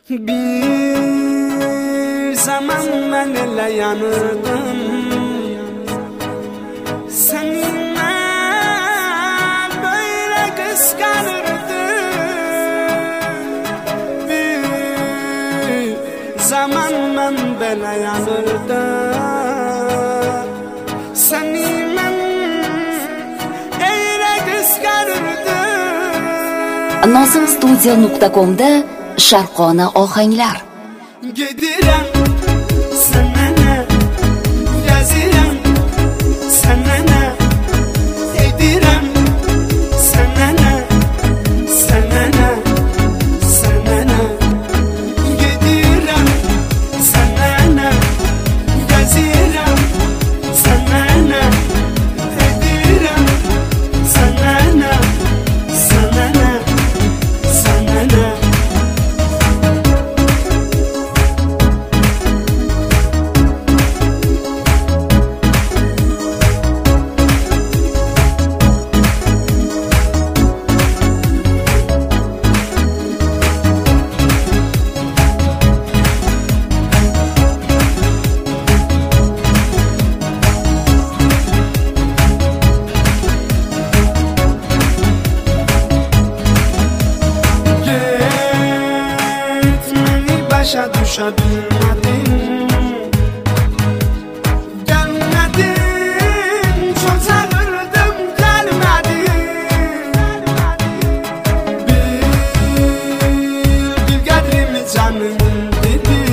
Bir zaman ben ele yanırdım, seninle böyle kıskanırdım. Bir zaman ben böyle yanırdım, seninle öyle kıskanırdım. Nozimstudio.com'da sharqona ohanglar. Gidiyorum sana ne, yazıyorum sana ne, ediyorum sana ne, sana ne, sana ne. Gidiyorum sana ne, yazıyorum sana ne, ediyorum sana ne, sana ne, sana ne. Başa düşebilmedim, gelmedin, çok çağırdım gelmedin. Bir kadrimi canım dedi,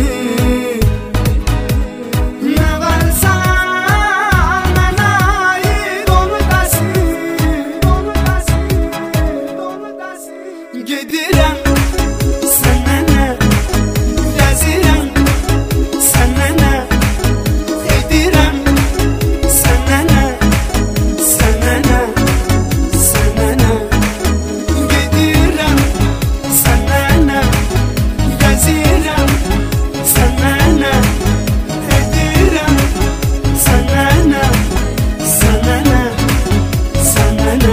ne varsa bana ait onu da sil, onu da sil, onu da sil. Gidiyorum sana ne, yazıyorum sana ne, ediyorum sana ne, sana ne, sana ne. Gidiyorum sana ne, yazıyorum sana ne, ediyorum sana ne, sana ne, sana ne.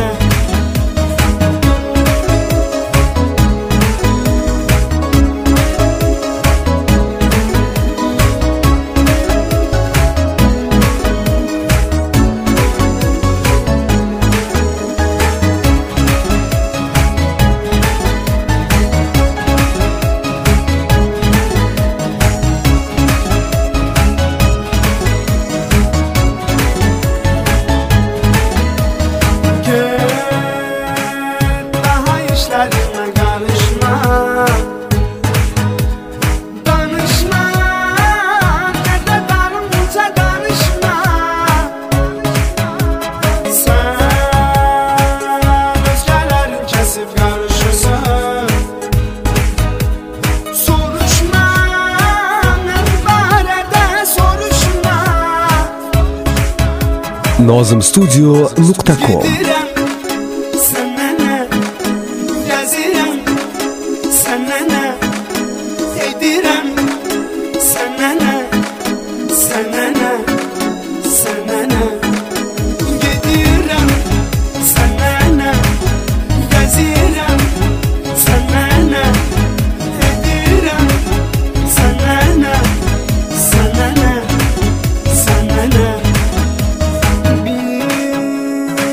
Daha işlerime karışma, danışma, ne de darımca karışma. Sen özgelerin kesip karışırsın, soruşma, ne barede soruşma. Nozimstudio.com Gidiyorum sana ne, yazıyorum sana ne, ediyorum sana ne, sana ne, sana ne. Gidiyorum sana ne, yazıyorum sana ne, ediyorum sana ne, sana ne, sana ne.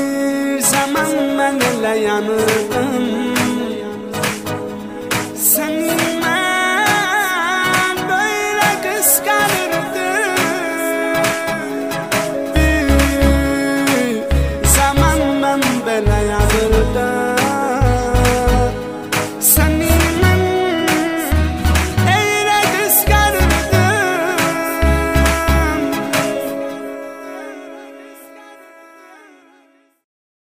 Bir zaman ben ele yanırdım, sen